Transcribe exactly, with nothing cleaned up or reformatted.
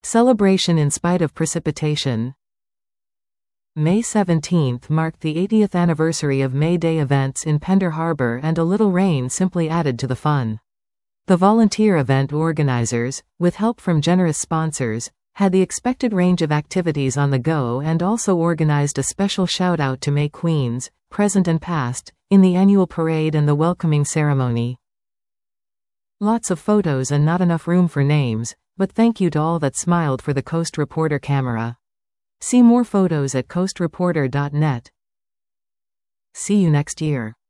Celebration in spite of precipitation. May seventeenth marked the eightieth anniversary of May Day events in Pender Harbor, and a little rain simply added to the fun. The volunteer event organizers, with help from generous sponsors, had the expected range of activities on the go and also organized a special shout-out to May Queens, present and past, in the annual parade and the welcoming ceremony. Lots of photos and not enough room for names, but thank you to all that smiled for the Coast Reporter camera. See more photos at coast reporter dot net. See you next year.